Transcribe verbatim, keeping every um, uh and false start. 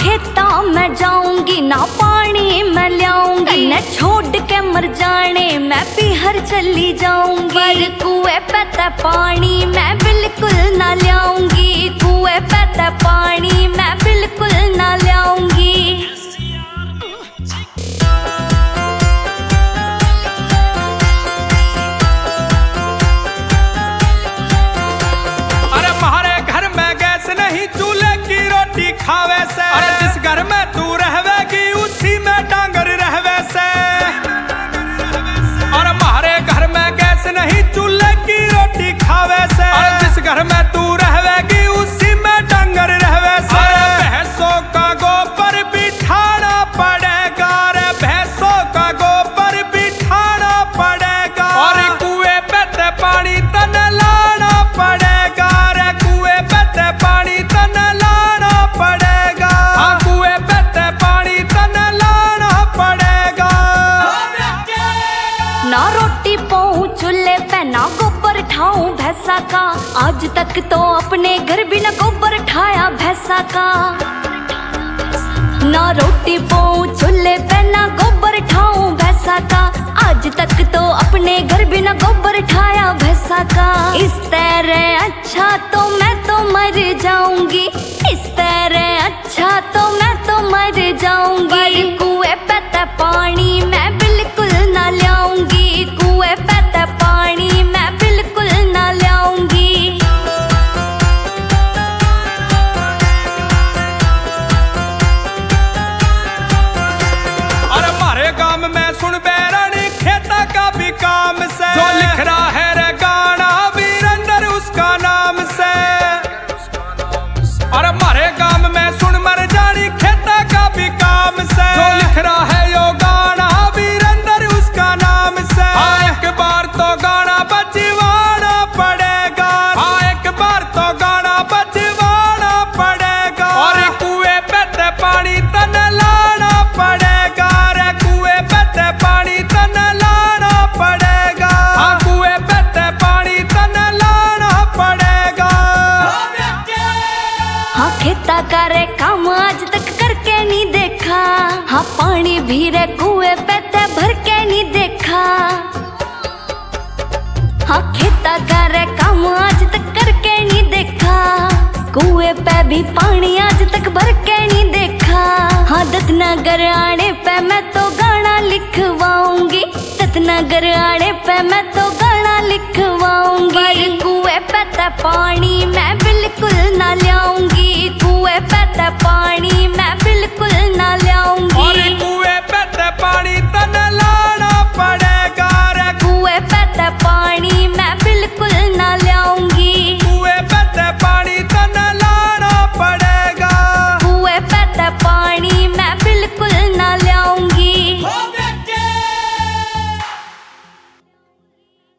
खेता में जाऊंगी ना पानी मैं लाऊंगी, न छोड़ के मर जाने मैं पीहर चली जाऊंगी। पर कुएं पे ते पानी मैं बिल्कुल ना लाऊंगी, कुएं पे ते पानी मैं बिल्कुल ना लाऊंगी। खावे से अरे जिस घर में तू रहवेगी उसी में डांगर रहवे से। और हमारे घर में गैस नहीं चूल्हे की रोटी खावे से, अरे जिस घर में तू रहवेगी उसी में डांगर रहवे से। अरे भैंसों का गोबर बिठाना पड़ेगा, रे भैंसों का गोबर बिठाना पड़ेगा। और कुएं पे ते पानी तने लाना पड़ेगा, रे कुएं पे ते पानी तने ना रोटी पाऊं चूल्हे पे ना गोबर ठाऊं भैंसा का। आज तक तो अपने घर भी ना गोबर ठाया भैंसा का। ना रोटी पाऊं चूल्हे पे ना गोबर ठाऊं भैंसा का। आज तक तो अपने घर भी ना गोबर ठाया भैंसा का। इस तरह अच्छा तो मैं तो मर जाऊंगी, इस तरह अच्छा तो मैं तो मर जाऊंगी। कुएं पे ते पानी मैं बिल्कुल ना लाऊंगी, कुएं पे ते पानी मैं बिल्कुल ना लाऊंगी। और हमारे गांव में सुन बैरानी खेता का भी काम से, जो लिख रहा है रे गाना वीरेंद्र उसका नाम से। और हमारे गांव में सुन मर जानी खेता का भी काम से, जो लिख रहा है यो गाना वीरेंद्र उसका नाम से। हाँ एक बार तो गाना बजवाना पड़ेगा, हाँ एक बार तो गाना बजवाना पड़ेगा। और कुएं पे ते पानी तने लाना पड़ेगा, रे कुएं पे ते पानी तने लाना पड़ेगा। हाँ कुएं पे ते पानी तने लाना पड़ेगा। हाँ खेता का रे काम आज तक करके नहीं देखा, हाँ पानी भी रे कुएं पे ते भर के नहीं देखा। हाँ खेता का रे काम आज तक करके नहीं देखा, कुएं पे भी पानी आज तक भर के नहीं देखा। हाँ दत्तनगर आने पे मैं तो गाना लिखवाऊंगी, दत्तनगर आने पे मैं तो गाना लिखवाऊंगी। कुएं पे ते पानी मैं